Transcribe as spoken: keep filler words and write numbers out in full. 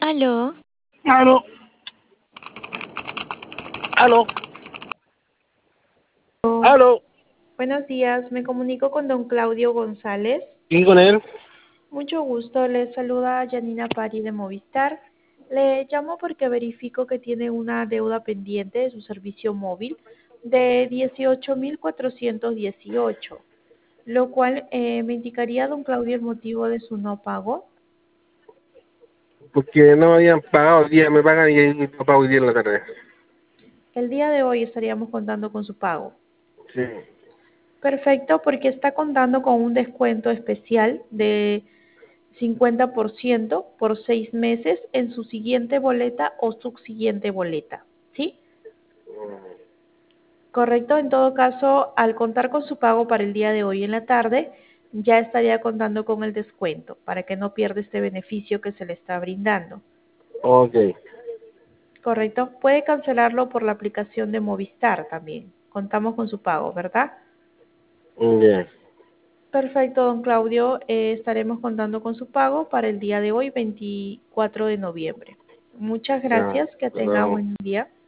Aló. Aló. Aló. Aló. Buenos días, me comunico con don Claudio González. ¿Quién con él? Mucho gusto, le saluda Janina Pari de Movistar. Le llamo porque verifico que tiene una deuda pendiente de su servicio móvil de dieciocho mil cuatrocientos dieciocho, lo cual eh, me indicaría, don Claudio, el motivo de su no pago. Porque no me habían pagado el día, me pagan y, y no pago hoy día en la tarde. El día de hoy estaríamos contando con su pago. Sí. Perfecto, porque está contando con un descuento especial de cincuenta por ciento por seis meses en su siguiente boleta o subsiguiente boleta, ¿sí? Correcto, en todo caso, al contar con su pago para el día de hoy en la tarde, ya estaría contando con el descuento para que no pierda este beneficio que se le está brindando. Ok. Correcto, puede cancelarlo por la aplicación de Movistar también. Contamos con su pago, ¿verdad? Bien. Perfecto, don Claudio. Eh, estaremos contando con su pago para el día de hoy, veinticuatro de noviembre. Muchas Ya. gracias. Que Hasta tenga luego. buen día.